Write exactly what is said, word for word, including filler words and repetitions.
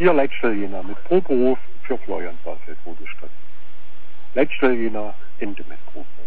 Hier Leitstelljena mit Proberuf für Florian Saalfeld Rodestadt. Leitstelljena Ende mit Proberuf.